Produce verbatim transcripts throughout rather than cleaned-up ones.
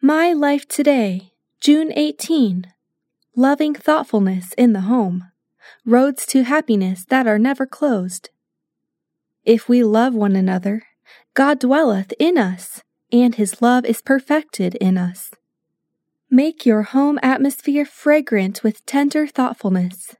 My Life Today, June eighteenth. Loving Thoughtfulness in the Home. Roads to Happiness that are never closed. If we love one another, God dwelleth in us, and his love is perfected in us. Make your home atmosphere fragrant with tender thoughtfulness.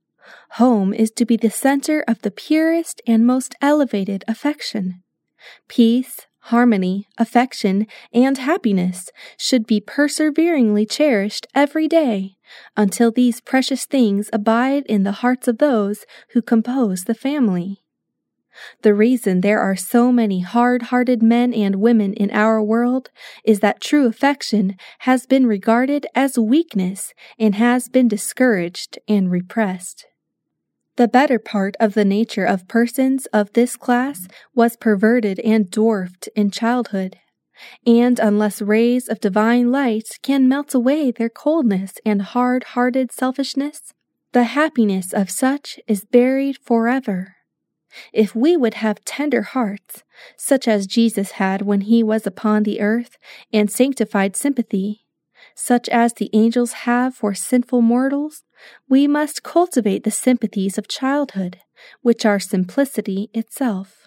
Home is to be the center of the purest and most elevated affection. Peace, harmony, affection, and happiness should be perseveringly cherished every day until these precious things abide in the hearts of those who compose the family. The reason there are so many hard-hearted men and women in our world is that true affection has been regarded as weakness and has been discouraged and repressed. The better part of the nature of persons of this class was perverted and dwarfed in childhood, and unless rays of divine light can melt away their coldness and hard-hearted selfishness, the happiness of such is buried forever. If we would have tender hearts, such as Jesus had when he was upon the earth, and sanctified sympathy, such as the angels have for sinful mortals, we must cultivate the sympathies of childhood, which are simplicity itself.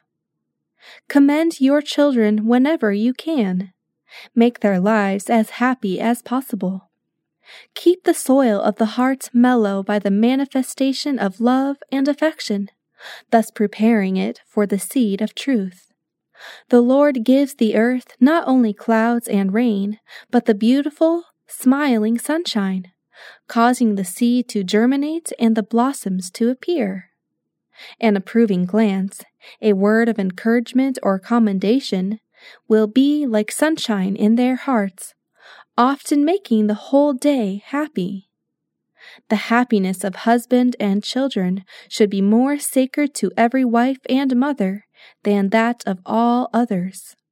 Commend your children whenever you can. Make their lives as happy as possible. Keep the soil of the heart mellow by the manifestation of love and affection, thus preparing it for the seed of truth. The Lord gives the earth not only clouds and rain, but the beautiful, smiling sunshine, causing the seed to germinate and the blossoms to appear. An approving glance, a word of encouragement or commendation, will be like sunshine in their hearts, often making the whole day happy. The happiness of husband and children should be more sacred to every wife and mother than that of all others.